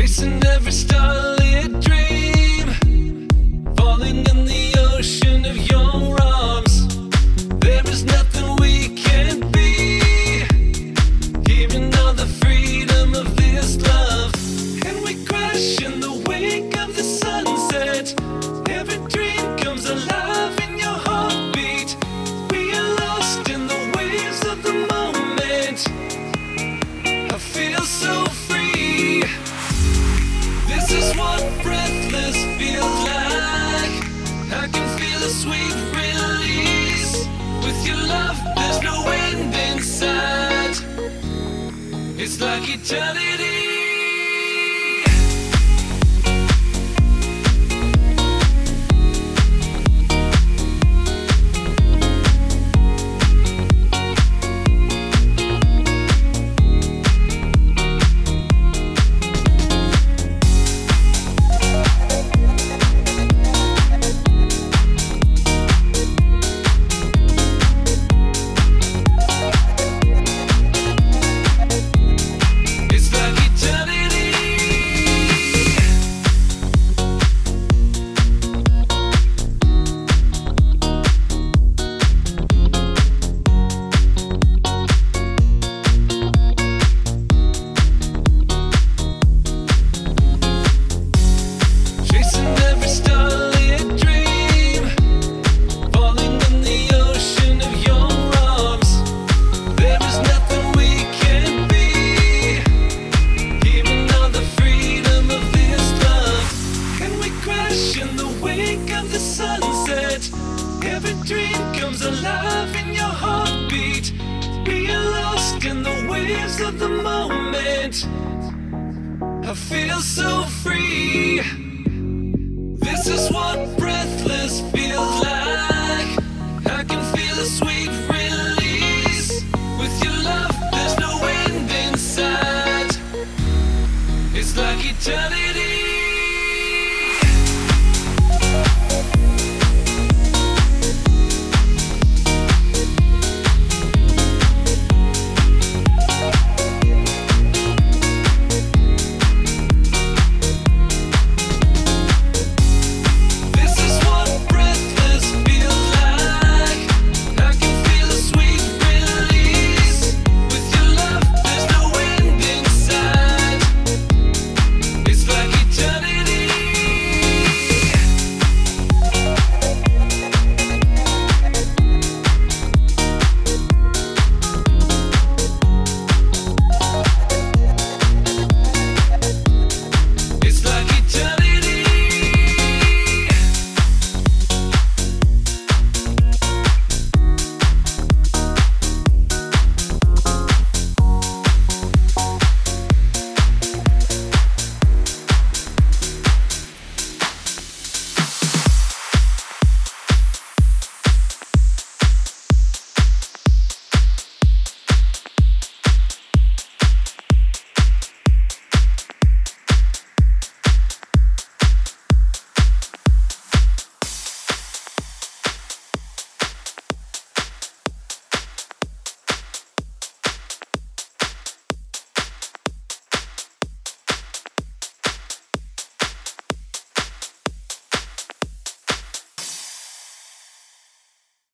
chasing every starlit dream, falling in the ocean of your arms. There is nothing we can't be, hearing all the freedom of this love. And we crash in the wake of the sunset. Every dream comes alive in your heartbeat. We are lost in the waves of the moment. I feel so free. This is what breathless feels like. I can feel a sweet release. With your love, there's no end in sight. It's like eternity. Every dream comes alive in your heartbeat. We are lost in the waves of the moment. I feel so free. This is what breath